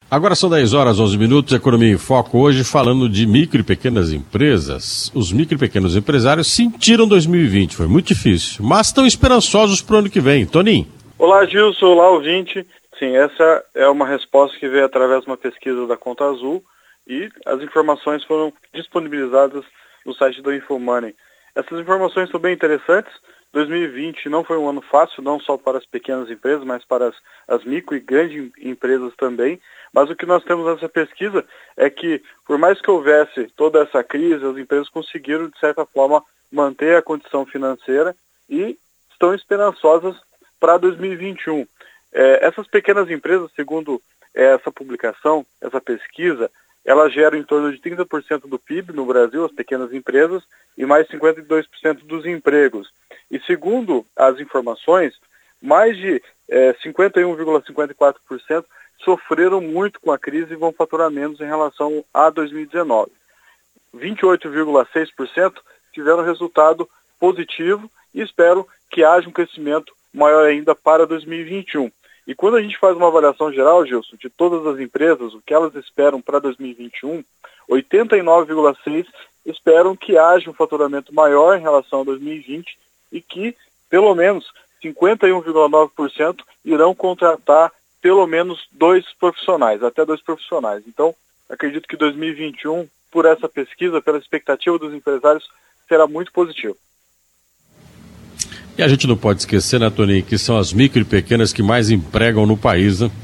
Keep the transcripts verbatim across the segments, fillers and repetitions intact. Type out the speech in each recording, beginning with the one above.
Agora são dez horas, onze minutos, Economia em Foco hoje falando de micro e pequenas empresas. Os micro e pequenos empresários sentiram dois mil e vinte, foi muito difícil, mas estão esperançosos para o ano que vem. Toninho. Olá, Gilson, olá, ouvinte. Sim, essa é uma resposta que veio através de uma pesquisa da Conta Azul e as informações foram disponibilizadas no site do InfoMoney. Essas informações são bem interessantes. dois mil e vinte não foi um ano fácil, não só para as pequenas empresas, mas para as, as micro e grandes empresas também. Mas o que nós temos nessa pesquisa é que, por mais que houvesse toda essa crise, as empresas conseguiram, de certa forma, manter a condição financeira e estão esperançosas para dois mil e vinte e um. É, essas pequenas empresas, segundo essa publicação, essa pesquisa, elas geram em torno de trinta por cento do P I B no Brasil, as pequenas empresas, e mais cinquenta e dois por cento dos empregos. E segundo as informações, mais de é, cinquenta e um vírgula cinquenta e quatro por cento sofreram muito com a crise e vão faturar menos em relação a dois mil e dezenove. vinte e oito vírgula seis por cento tiveram resultado positivo e espero que haja um crescimento maior ainda para dois mil e vinte e um. E quando a gente faz uma avaliação geral, Gilson, de todas as empresas, o que elas esperam para dois mil e vinte e um, oitenta e nove vírgula seis por cento esperam que haja um faturamento maior em relação a dois mil e vinte e que, pelo menos, cinquenta e um vírgula nove por cento irão contratar pelo menos dois profissionais, até dois profissionais. Então, acredito que dois mil e vinte e um, por essa pesquisa, pela expectativa dos empresários, será muito positivo. E a gente não pode esquecer, né, Toninho, que são as micro e pequenas que mais empregam no país, né?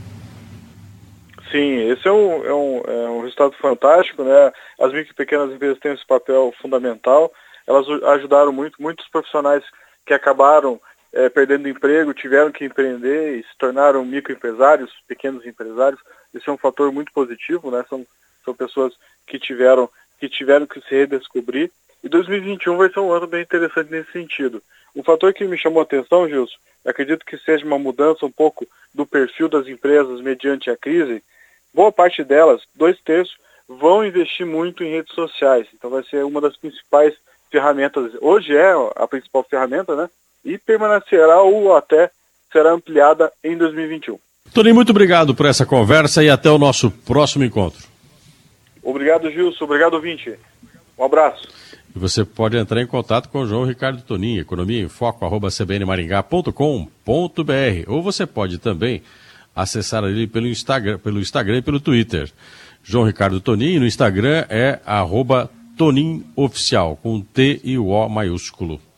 Sim, esse é um, é um, é um resultado fantástico, né? As micro e pequenas empresas têm esse papel fundamental. Elas ajudaram muito, muitos profissionais que acabaram é, perdendo emprego, tiveram que empreender e se tornaram microempresários, pequenos empresários. Isso é um fator muito positivo, né? São, são pessoas que tiveram, que tiveram que se redescobrir. E dois mil e vinte e um vai ser um ano bem interessante nesse sentido. Um fator que me chamou a atenção, Gilson, acredito que seja uma mudança um pouco do perfil das empresas mediante a crise. Boa parte delas, dois terços, vão investir muito em redes sociais. Então vai ser uma das principais ferramentas. Hoje é a principal ferramenta, né? E permanecerá ou até será ampliada em dois mil e vinte e um. Toninho, muito obrigado por essa conversa e até o nosso próximo encontro. Obrigado, Gilson. Obrigado, ouvinte. Um abraço. E você pode entrar em contato com o João Ricardo Toninho, economia em foco arroba c b n maringá ponto com ponto b r, ou você pode também acessar ele pelo Instagram, pelo Instagram e pelo Twitter. João Ricardo Toninho, no Instagram é arroba Toninho Oficial, com T e o O maiúsculo.